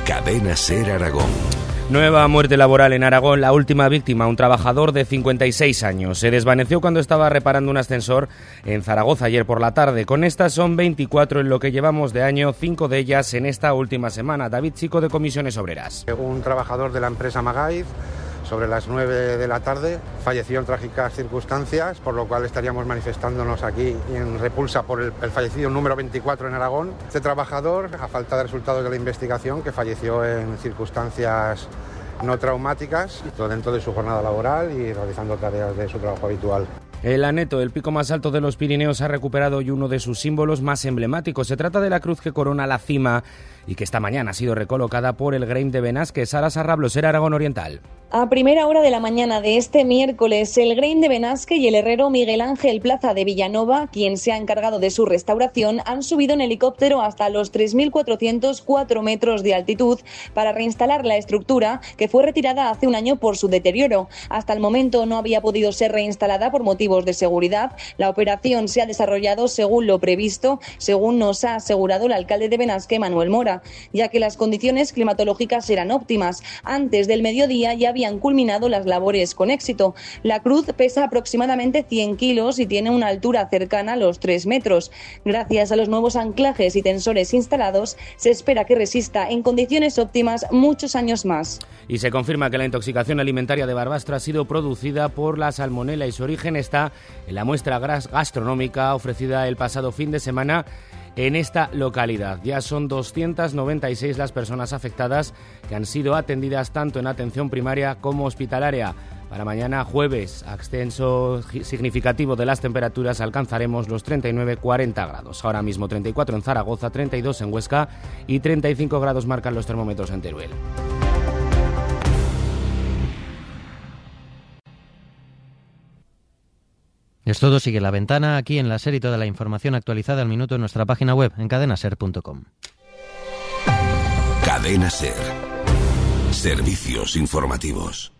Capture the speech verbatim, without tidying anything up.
Cadena Ser Aragón. Nueva muerte laboral en Aragón. La última víctima, un trabajador de cincuenta y seis años. Se desvaneció cuando estaba reparando un ascensor en Zaragoza ayer por la tarde. Con estas son veinticuatro en lo que llevamos de año, cinco de ellas en esta última semana. David Chico, de Comisiones Obreras. Un trabajador de la empresa Magaiz, sobre las nueve de la tarde, falleció en trágicas circunstancias, por lo cual estaríamos manifestándonos aquí en repulsa por el, el fallecido número veinticuatro en Aragón. Este trabajador, a falta de resultados de la investigación, que falleció en circunstancias no traumáticas, dentro de su jornada laboral y realizando tareas de su trabajo habitual. El Aneto, el pico más alto de los Pirineos, ha recuperado hoy uno de sus símbolos más emblemáticos. Se trata de la cruz que corona la cima y que esta mañana ha sido recolocada por el Greim de Benasque. Sara Sarrablosera, Aragón Oriental. A primera hora de la mañana de este miércoles, el Greim de Benasque y el herrero Miguel Ángel Plaza de Villanova, quien se ha encargado de su restauración, han subido en helicóptero hasta los tres mil cuatrocientos cuatro metros de altitud para reinstalar la estructura que fue retirada hace un año por su deterioro. Hasta el momento no había podido ser reinstalada por motivos de seguridad. La operación se ha desarrollado según lo previsto, según nos ha asegurado el alcalde de Benasque, Manuel Mora, ya que las condiciones climatológicas eran óptimas. Antes del mediodía ya habían culminado las labores con éxito. La cruz pesa aproximadamente cien kilos y tiene una altura cercana a los tres metros. Gracias a los nuevos anclajes y tensores instalados, se espera que resista en condiciones óptimas muchos años más. Y se confirma que la intoxicación alimentaria de Barbastro ha sido producida por la salmonela y su origen está en la muestra gastronómica ofrecida el pasado fin de semana en esta localidad. Ya son doscientas noventa y seis las personas afectadas que han sido atendidas tanto en atención primaria como hospitalaria. Para mañana jueves, ascenso significativo de las temperaturas, alcanzaremos los treinta y nueve a cuarenta grados. Ahora mismo treinta y cuatro en Zaragoza, treinta y dos en Huesca y treinta y cinco grados marcan los termómetros en Teruel. Es todo, sigue La Ventana aquí en La Ser y toda la información actualizada al minuto en nuestra página web en cadena ser punto com. Cadena Ser. Servicios informativos.